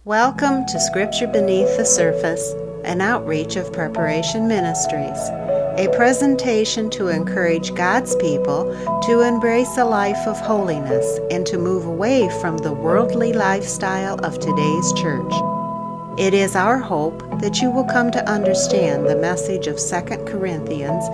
Welcome to Scripture Beneath the Surface, an outreach of Preparation Ministries, a presentation to encourage God's people to embrace a life of holiness and to move away from the worldly lifestyle of today's church. It is our hope that you will come to understand the message of 2 Corinthians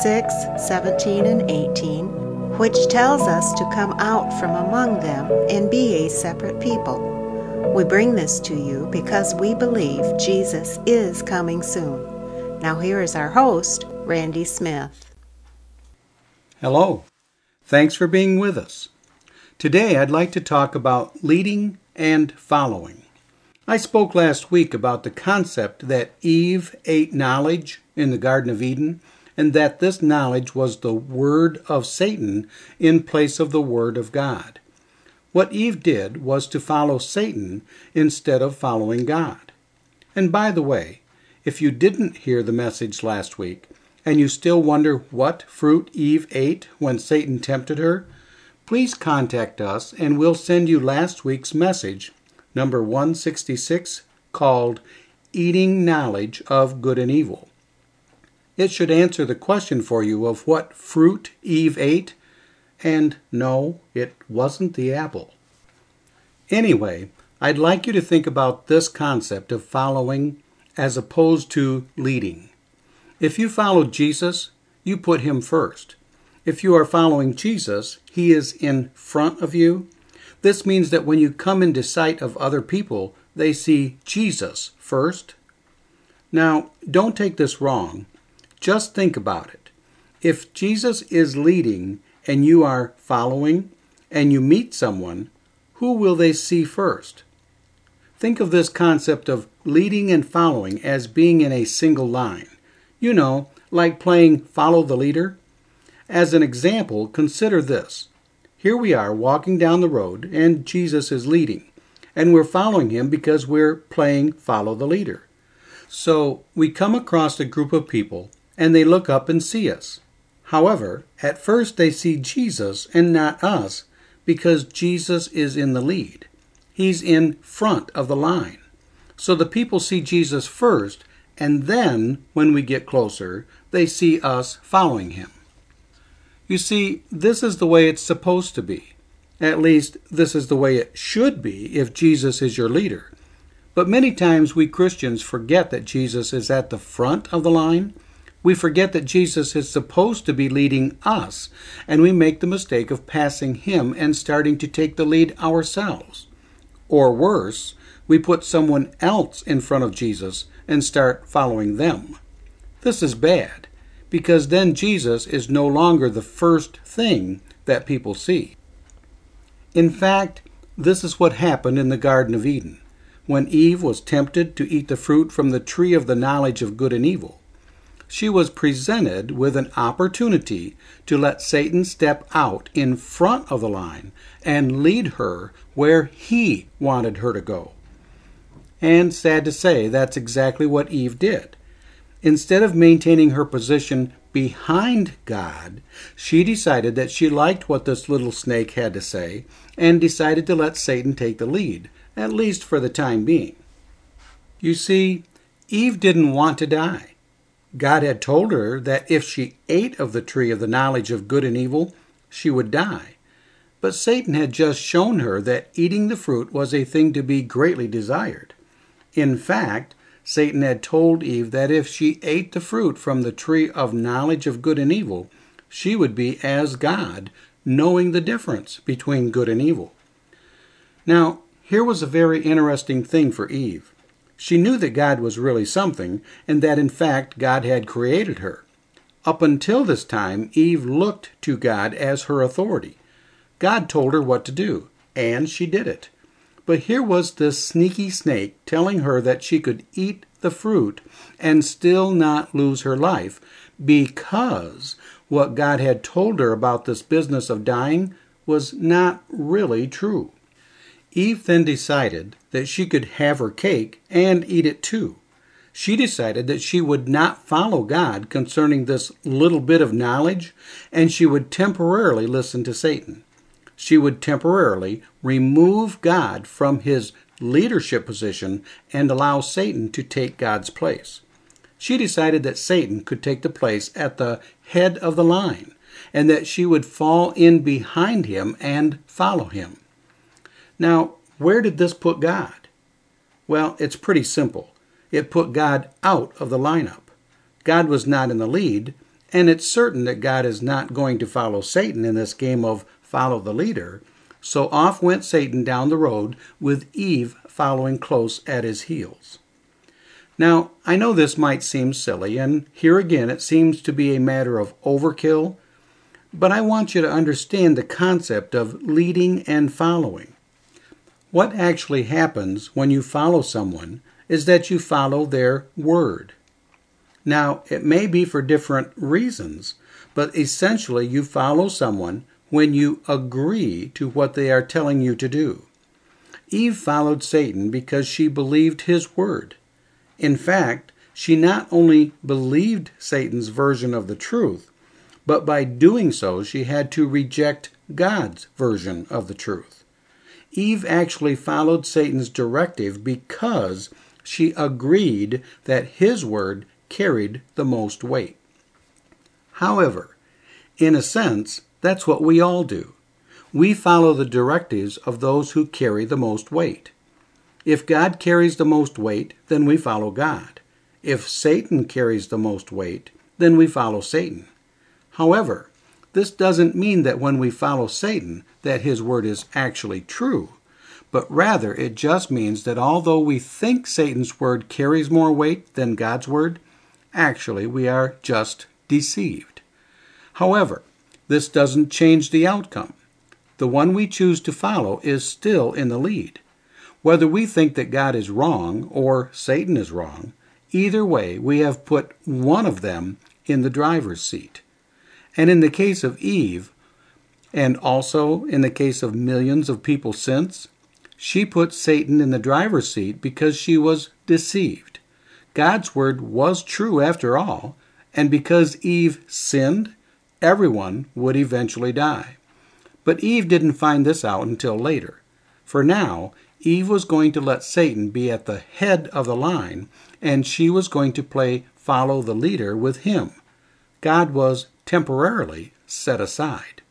6:17 and 18, which tells us to come out from among them and be a separate people. We bring this to you because we believe Jesus is coming soon. Now here is our host, Randy Smith. Hello. Thanks for being with us. Today I'd like to talk about leading and following. I spoke last week about the concept that Eve ate knowledge in the Garden of Eden, and that this knowledge was the word of Satan in place of the word of God. What Eve did was to follow Satan instead of following God. And by the way, if you didn't hear the message last week, and you still wonder what fruit Eve ate when Satan tempted her, please contact us and we'll send you last week's message, number 166, called Eating Knowledge of Good and Evil. It should answer the question for you of what fruit Eve ate. And no, it wasn't the apple. Anyway, I'd like you to think about this concept of following as opposed to leading. If you follow Jesus, you put him first. If you are following Jesus, he is in front of you. This means that when you come into sight of other people, they see Jesus first. Now, don't take this wrong. Just think about it. If Jesus is leading and you are following, and you meet someone, who will they see first? Think of this concept of leading and following as being in a single line. You know, like playing follow the leader. As an example, consider this. Here we are walking down the road, and Jesus is leading, and we're following him because we're playing follow the leader. So we come across a group of people, and they look up and see us. However, at first they see Jesus and not us because Jesus is in the lead. He's in front of the line. So the people see Jesus first, and then, when we get closer, they see us following him. You see, this is the way it's supposed to be. At least, this is the way it should be if Jesus is your leader. But many times we Christians forget that Jesus is at the front of the line. We forget that Jesus is supposed to be leading us, and we make the mistake of passing him and starting to take the lead ourselves. Or worse, we put someone else in front of Jesus and start following them. This is bad, because then Jesus is no longer the first thing that people see. In fact, this is what happened in the Garden of Eden, when Eve was tempted to eat the fruit from the tree of the knowledge of good and evil. She was presented with an opportunity to let Satan step out in front of the line and lead her where he wanted her to go. And sad to say, that's exactly what Eve did. Instead of maintaining her position behind God, she decided that she liked what this little snake had to say and decided to let Satan take the lead, at least for the time being. You see, Eve didn't want to die. God had told her that if she ate of the tree of the knowledge of good and evil, she would die. But Satan had just shown her that eating the fruit was a thing to be greatly desired. In fact, Satan had told Eve that if she ate the fruit from the tree of knowledge of good and evil, she would be as God, knowing the difference between good and evil. Now, here was a very interesting thing for Eve. She knew that God was really something, and that in fact God had created her. Up until this time, Eve looked to God as her authority. God told her what to do, and she did it. But here was this sneaky snake telling her that she could eat the fruit and still not lose her life, because what God had told her about this business of dying was not really true. Eve then decided that she could have her cake and eat it too. She decided that she would not follow God concerning this little bit of knowledge, and she would temporarily listen to Satan. She would temporarily remove God from his leadership position and allow Satan to take God's place. She decided that Satan could take the place at the head of the line, and that she would fall in behind him and follow him. Now, where did this put God? Well, it's pretty simple. It put God out of the lineup. God was not in the lead, and it's certain that God is not going to follow Satan in this game of follow the leader. So off went Satan down the road with Eve following close at his heels. Now, I know this might seem silly, and here again it seems to be a matter of overkill, but I want you to understand the concept of leading and following. What actually happens when you follow someone is that you follow their word. Now, it may be for different reasons, but essentially you follow someone when you agree to what they are telling you to do. Eve followed Satan because she believed his word. In fact, she not only believed Satan's version of the truth, but by doing so she had to reject God's version of the truth. Eve actually followed Satan's directive because she agreed that his word carried the most weight. However, in a sense, that's what we all do. We follow the directives of those who carry the most weight. If God carries the most weight, then we follow God. If Satan carries the most weight, then we follow Satan. However, this doesn't mean that when we follow Satan, that his word is actually true, but rather it just means that although we think Satan's word carries more weight than God's word, actually we are just deceived. However, this doesn't change the outcome. The one we choose to follow is still in the lead. Whether we think that God is wrong or Satan is wrong, either way we have put one of them in the driver's seat. And in the case of Eve, and also in the case of millions of people since, she put Satan in the driver's seat because she was deceived. God's word was true after all, and because Eve sinned, everyone would eventually die. But Eve didn't find this out until later. For now, Eve was going to let Satan be at the head of the line, and she was going to play follow the leader with him. God was temporarily set aside.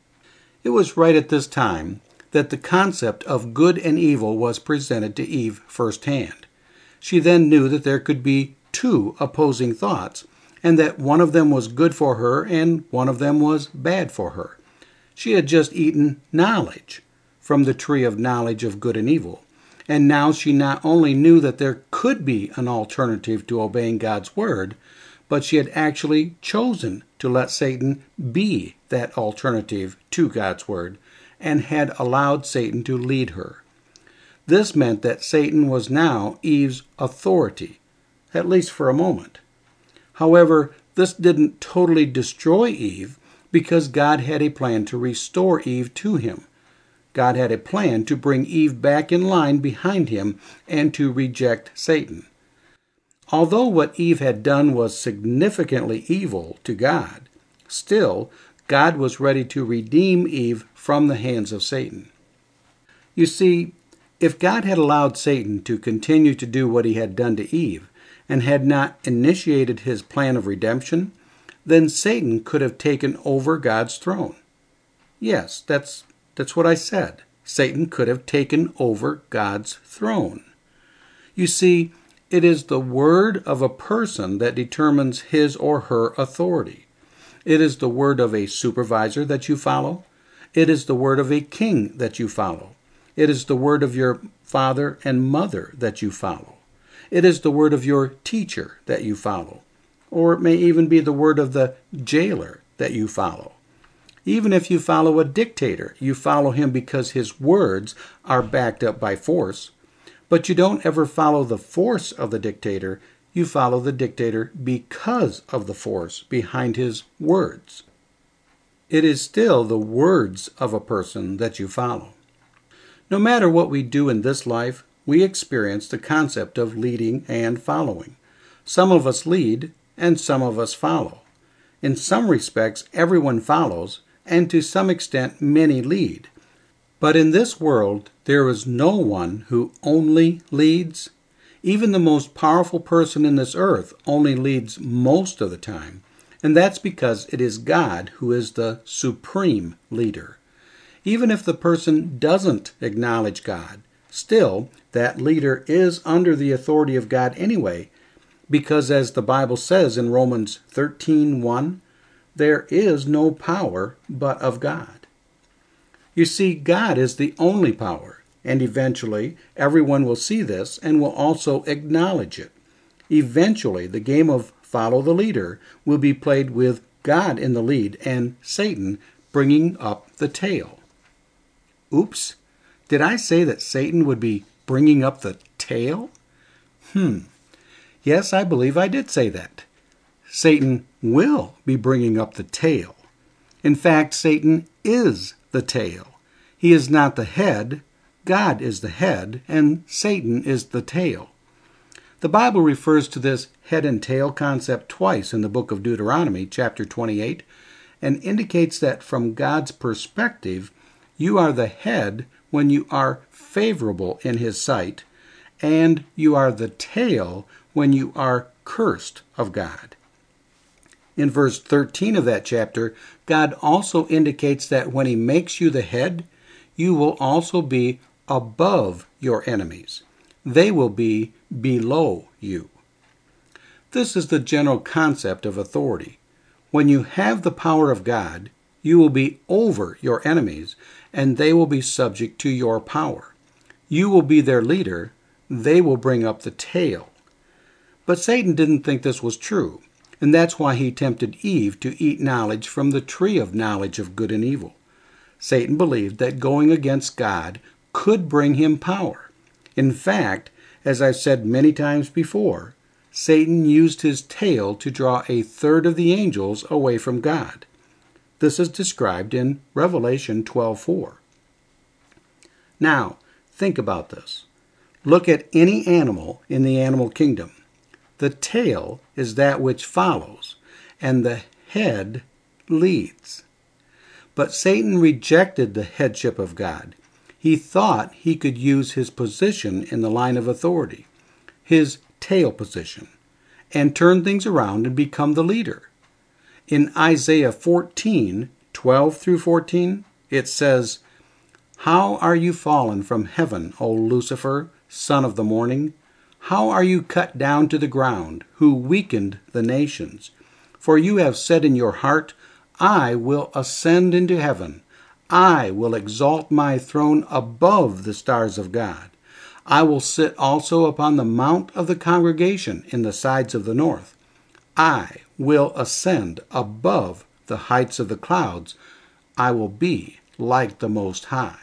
It was right at this time that the concept of good and evil was presented to Eve firsthand. She then knew that there could be two opposing thoughts, and that one of them was good for her and one of them was bad for her. She had just eaten knowledge from the tree of knowledge of good and evil, and now she not only knew that there could be an alternative to obeying God's word, but she had actually chosen to let Satan be that alternative to God's word, and had allowed Satan to lead her. This meant that Satan was now Eve's authority, at least for a moment. However, this didn't totally destroy Eve, because God had a plan to restore Eve to him. God had a plan to bring Eve back in line behind him and to reject Satan. Although what Eve had done was significantly evil to God, still, God was ready to redeem Eve from the hands of Satan. You see, if God had allowed Satan to continue to do what he had done to Eve, and had not initiated his plan of redemption, then Satan could have taken over God's throne. Yes, that's what I said. Satan could have taken over God's throne. You see, it is the word of a person that determines his or her authority. It is the word of a supervisor that you follow. It is the word of a king that you follow. It is the word of your father and mother that you follow. It is the word of your teacher that you follow. Or it may even be the word of the jailer that you follow. Even if you follow a dictator, you follow him because his words are backed up by force. But you don't ever follow the force of the dictator. You follow the dictator because of the force behind his words. It is still the words of a person that you follow. No matter what we do in this life, we experience the concept of leading and following. Some of us lead, and some of us follow. In some respects, everyone follows, and to some extent, many lead. But in this world, there is no one who only leads. Even the most powerful person in this earth only leads most of the time. And that's because it is God who is the supreme leader. Even if the person doesn't acknowledge God, still, that leader is under the authority of God anyway, because as the Bible says in Romans 13:1, there is no power but of God. You see, God is the only power, and eventually everyone will see this and will also acknowledge it. Eventually, the game of follow the leader will be played with God in the lead and Satan bringing up the tail. Oops, did I say that Satan would be bringing up the tail? Yes, I believe I did say that. Satan will be bringing up the tail. In fact, Satan is the tail. He is not the head. God is the head, and Satan is the tail. The Bible refers to this head and tail concept twice in the book of Deuteronomy, chapter 28, and indicates that from God's perspective, you are the head when you are favorable in His sight, and you are the tail when you are cursed of God. In verse 13 of that chapter, God also indicates that when He makes you the head, you will also be above your enemies. They will be below you. This is the general concept of authority. When you have the power of God, you will be over your enemies, and they will be subject to your power. You will be their leader. They will bring up the tail. But Satan didn't think this was true, and that's why he tempted Eve to eat knowledge from the tree of knowledge of good and evil. Satan believed that going against God could bring him power. In fact, as I've said many times before, Satan used his tail to draw a third of the angels away from God. This is described in Revelation 12:4. Now, think about this. Look at any animal in the animal kingdom. The tail is that which follows, and the head leads. But Satan rejected the headship of God. He thought he could use his position in the line of authority, his tail position, and turn things around and become the leader. In Isaiah 14:12 through 14, it says, "How are you fallen from heaven, O Lucifer, son of the morning? How are you cut down to the ground, who weakened the nations? For you have said in your heart, I will ascend into heaven. I will exalt my throne above the stars of God. I will sit also upon the mount of the congregation in the sides of the north. I will ascend above the heights of the clouds. I will be like the Most High."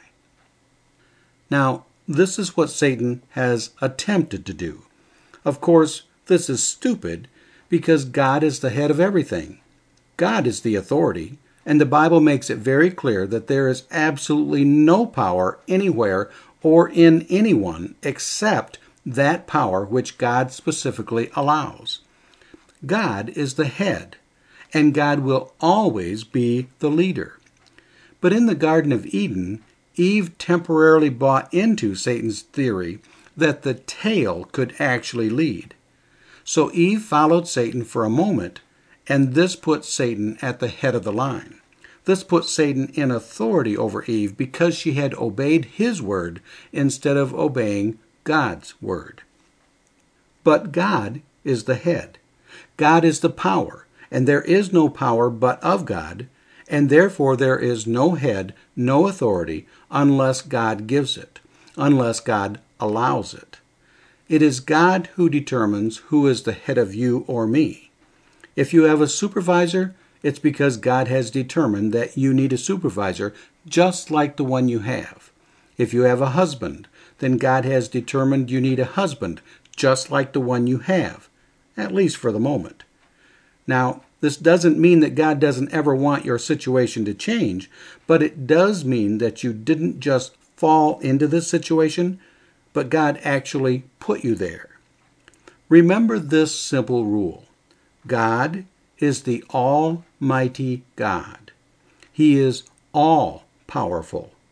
Now, this is what Satan has attempted to do. Of course, this is stupid because God is the head of everything. God is the authority, and the Bible makes it very clear that there is absolutely no power anywhere or in anyone except that power which God specifically allows. God is the head, and God will always be the leader. But in the Garden of Eden, Eve temporarily bought into Satan's theory that the tail could actually lead. So Eve followed Satan for a moment, and this put Satan at the head of the line. This put Satan in authority over Eve because she had obeyed his word instead of obeying God's word. But God is the head. God is the power, and there is no power but of God, and therefore there is no head, no authority, unless God gives it, unless God allows it. It is God who determines who is the head of you or me. If you have a supervisor, it's because God has determined that you need a supervisor just like the one you have. If you have a husband, then God has determined you need a husband just like the one you have, at least for the moment. Now, this doesn't mean that God doesn't ever want your situation to change, but it does mean that you didn't just fall into this situation, but God actually put you there. Remember this simple rule. God is the Almighty God. He is all-powerful.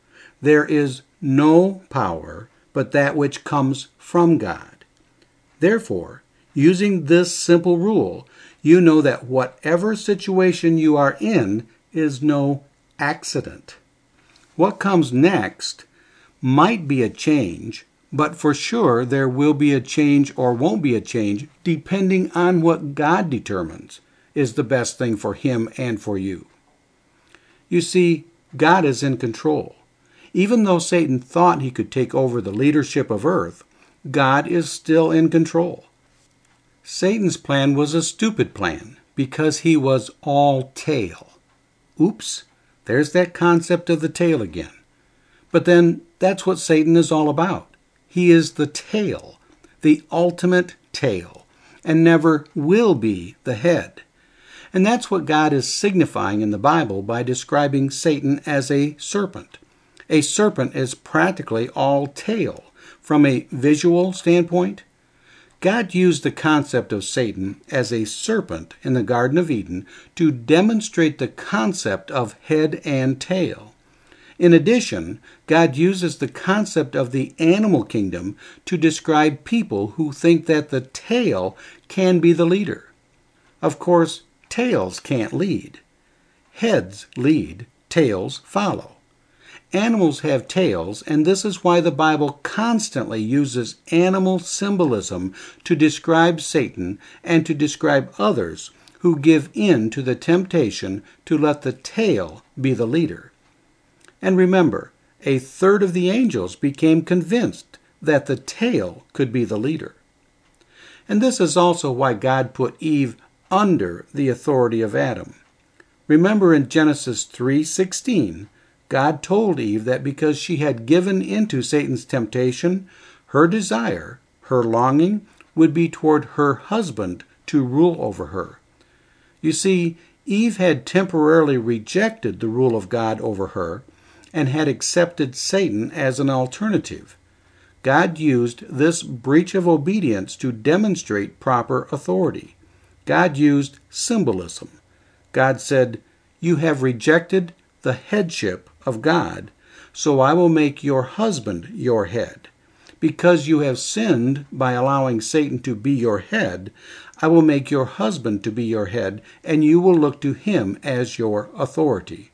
There is no power but that which comes from God. Therefore, using this simple rule, you know that whatever situation you are in is no accident. What comes next might be a change, but for sure there will be a change or won't be a change depending on what God determines is the best thing for him and for you. You see, God is in control. Even though Satan thought he could take over the leadership of earth, God is still in control. Satan's plan was a stupid plan because he was all tail. Oops, there's that concept of the tail again. But then that's what Satan is all about. He is the tail, the ultimate tail, and never will be the head. And that's what God is signifying in the Bible by describing Satan as a serpent. A serpent is practically all tail. From a visual standpoint, God used the concept of Satan as a serpent in the Garden of Eden to demonstrate the concept of head and tail. In addition, God uses the concept of the animal kingdom to describe people who think that the tail can be the leader. Of course, tails can't lead. Heads lead, tails follow. Animals have tails, and this is why the Bible constantly uses animal symbolism to describe Satan and to describe others who give in to the temptation to let the tail be the leader. And remember, a third of the angels became convinced that the tail could be the leader. And this is also why God put Eve under the authority of Adam. Remember in Genesis 3:16, God told Eve that because she had given into Satan's temptation, her desire, her longing, would be toward her husband to rule over her. You see, Eve had temporarily rejected the rule of God over her and had accepted Satan as an alternative. God used this breach of obedience to demonstrate proper authority. God used symbolism. God said, "You have rejected the headship of God, so I will make your husband your head. Because you have sinned by allowing Satan to be your head, I will make your husband to be your head, and you will look to him as your authority."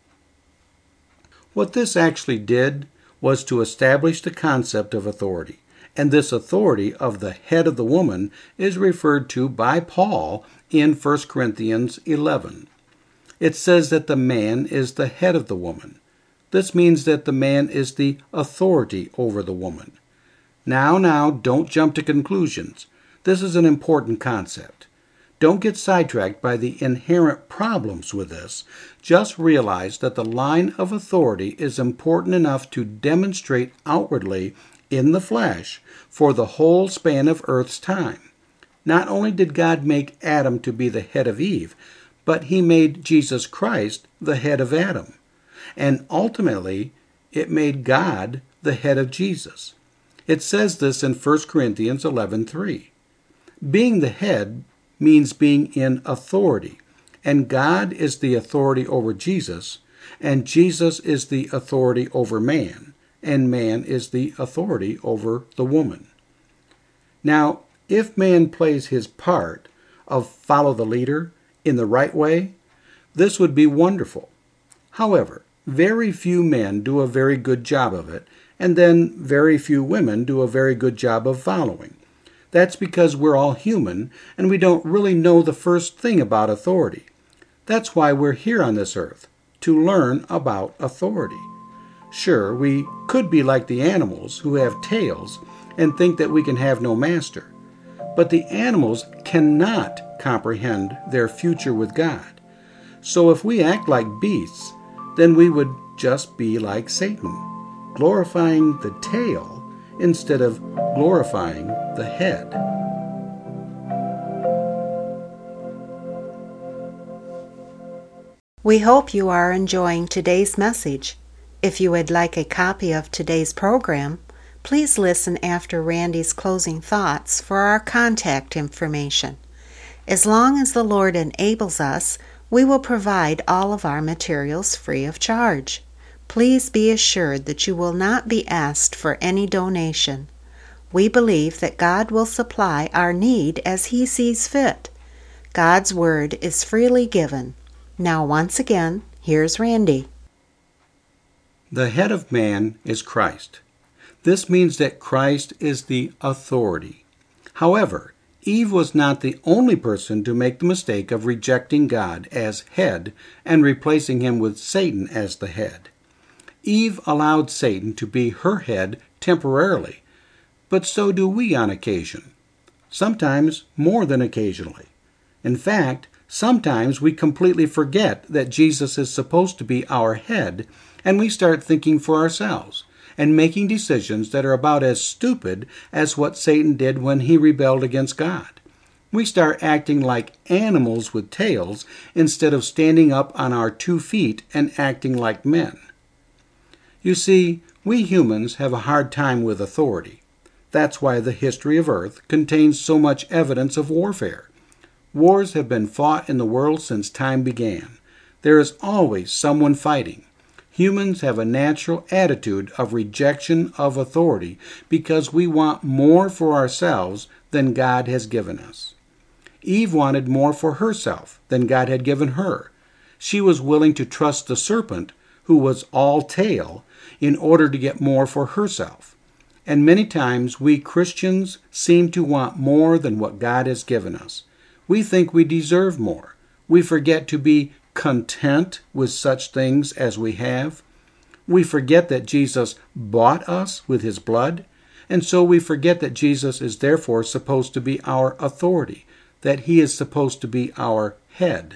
What this actually did was to establish the concept of authority, and this authority of the head of the woman is referred to by Paul in 1 Corinthians 11. It says that the man is the head of the woman. This means that the man is the authority over the woman. Now, don't jump to conclusions. This is an important concept. Don't get sidetracked by the inherent problems with this. Just realize that the line of authority is important enough to demonstrate outwardly in the flesh for the whole span of Earth's time. Not only did God make Adam to be the head of Eve, but he made Jesus Christ the head of Adam. And ultimately, it made God the head of Jesus. It says this in 1 Corinthians 11:3. Being the head means being in authority, and God is the authority over Jesus, and Jesus is the authority over man, and man is the authority over the woman. Now, if man plays his part of follow the leader in the right way, this would be wonderful. However, very few men do a very good job of it, and then very few women do a very good job of following. That's because we're all human, and we don't really know the first thing about authority. That's why we're here on this earth, to learn about authority. Sure, we could be like the animals who have tails and think that we can have no master. But the animals cannot comprehend their future with God. So if we act like beasts, then we would just be like Satan, glorifying the tail instead of glorifying the head. We hope you are enjoying today's message. If you would like a copy of today's program, please listen after Randy's closing thoughts for our contact information. As long as the Lord enables us, we will provide all of our materials free of charge. Please be assured that you will not be asked for any donation. We believe that God will supply our need as He sees fit. God's Word is freely given. Now, once again, here's Randy. The head of man is Christ. This means that Christ is the authority. However, Eve was not the only person to make the mistake of rejecting God as head and replacing him with Satan as the head. Eve allowed Satan to be her head temporarily, but so do we on occasion. Sometimes more than occasionally. In fact, sometimes we completely forget that Jesus is supposed to be our head, and we start thinking for ourselves and making decisions that are about as stupid as what Satan did when he rebelled against God. We start acting like animals with tails instead of standing up on our 2 feet and acting like men. You see, we humans have a hard time with authority. That's why the history of Earth contains so much evidence of warfare. Wars have been fought in the world since time began. There is always someone fighting. Humans have a natural attitude of rejection of authority because we want more for ourselves than God has given us. Eve wanted more for herself than God had given her. She was willing to trust the serpent, who was all tail, in order to get more for herself. And many times we Christians seem to want more than what God has given us. We think we deserve more. We forget to be content with such things as we have. We forget that Jesus bought us with His blood, and so we forget that Jesus is therefore supposed to be our authority, that He is supposed to be our head.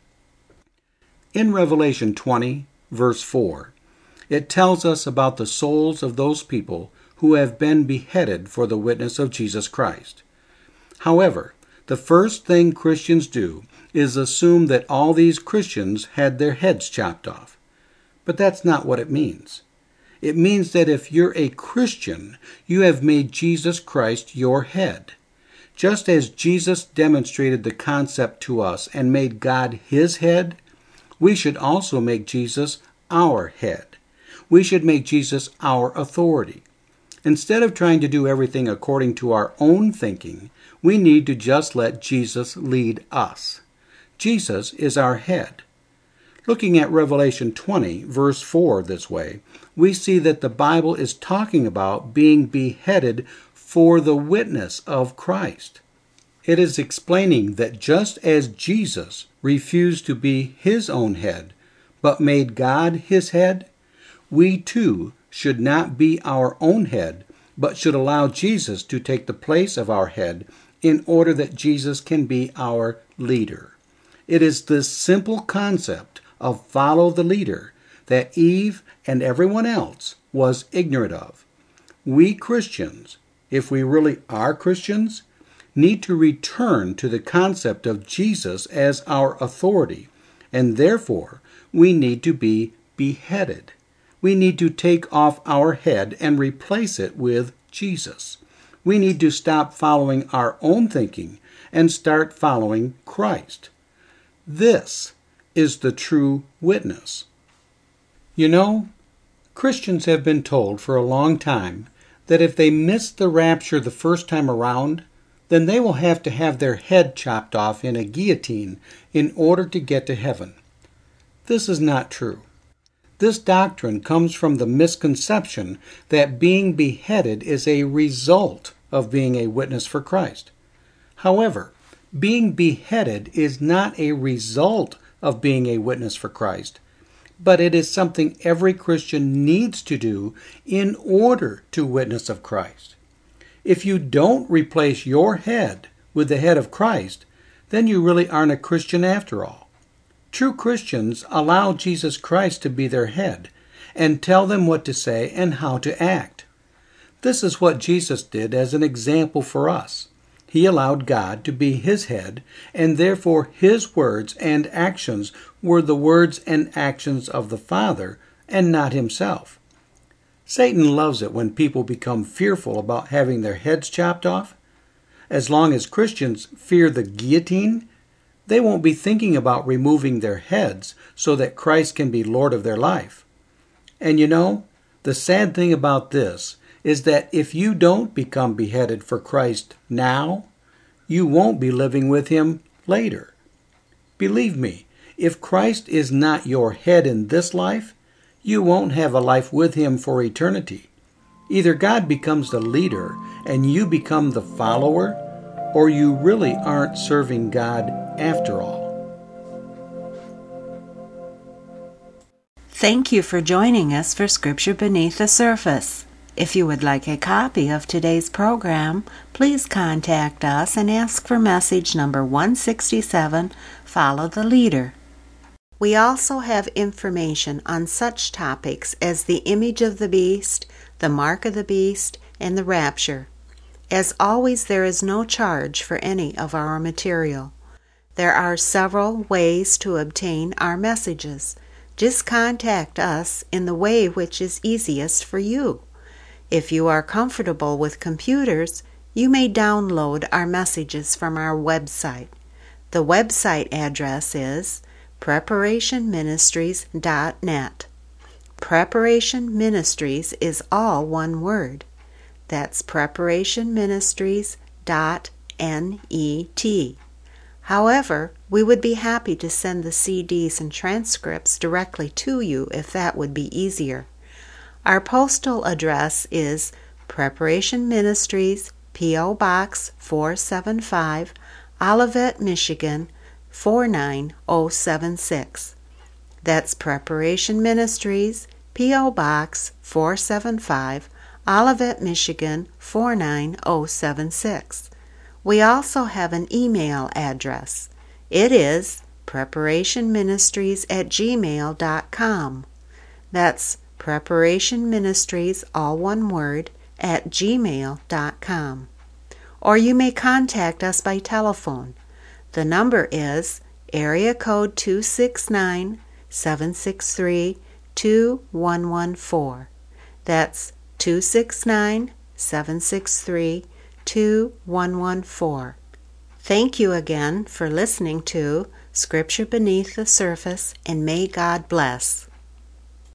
In Revelation 20, verse 4, it tells us about the souls of those people who have been beheaded for the witness of Jesus Christ. However, the first thing Christians do is assume that all these Christians had their heads chopped off. But that's not what it means. It means that if you're a Christian, you have made Jesus Christ your head. Just as Jesus demonstrated the concept to us and made God His head, we should also make Jesus our head. We should make Jesus our authority. Instead of trying to do everything according to our own thinking, we need to just let Jesus lead us. Jesus is our head. Looking at Revelation 20, verse 4 this way, we see that the Bible is talking about being beheaded for the witness of Christ. It is explaining that just as Jesus refused to be His own head, but made God His head, we too should not be our own head, but should allow Jesus to take the place of our head in order that Jesus can be our leader. It is this simple concept of follow the leader that Eve and everyone else was ignorant of. We Christians, if we really are Christians, need to return to the concept of Jesus as our authority, and therefore we need to be beheaded. We need to take off our head and replace it with Jesus. We need to stop following our own thinking and start following Christ. This is the true witness. You know, Christians have been told for a long time that if they miss the rapture the first time around, then they will have to have their head chopped off in a guillotine in order to get to heaven. This is not true. This doctrine comes from the misconception that being beheaded is a result of being a witness for Christ. However, being beheaded is not a result of being a witness for Christ, but it is something every Christian needs to do in order to witness of Christ. If you don't replace your head with the head of Christ, then you really aren't a Christian after all. True Christians allow Jesus Christ to be their head and tell them what to say and how to act. This is what Jesus did as an example for us. He allowed God to be His head, and therefore His words and actions were the words and actions of the Father and not Himself. Satan loves it when people become fearful about having their heads chopped off. As long as Christians fear the guillotine, they won't be thinking about removing their heads so that Christ can be Lord of their life. And you know, the sad thing about this is that if you don't become beheaded for Christ now, you won't be living with Him later. Believe me, if Christ is not your head in this life, you won't have a life with Him for eternity. Either God becomes the leader and you become the follower, or you really aren't serving God after all. Thank you for joining us for Scripture Beneath the Surface. If you would like a copy of today's program, please contact us and ask for message number 167, Follow the Leader. We also have information on such topics as the image of the beast, the mark of the beast, and the rapture. As always, there is no charge for any of our material. There are several ways to obtain our messages. Just contact us in the way which is easiest for you. If you are comfortable with computers, you may download our messages from our website. The website address is preparationministries.net. Preparation Ministries is all one word. That's preparationministries.net. However, we would be happy to send the CDs and transcripts directly to you if that would be easier. Our postal address is Preparation Ministries, P.O. Box 475, Olivet, Michigan 49076. That's Preparation Ministries, P.O. Box 475, Olivet, Michigan 49076. We also have an email address. It is preparationministries@gmail.com. That's preparationministries, all one word, @gmail.com. Or you may contact us by telephone. The number is area code 269-763-2114. That's 269-763-2114. Thank you again for listening to Scripture Beneath the Surface, and may God bless.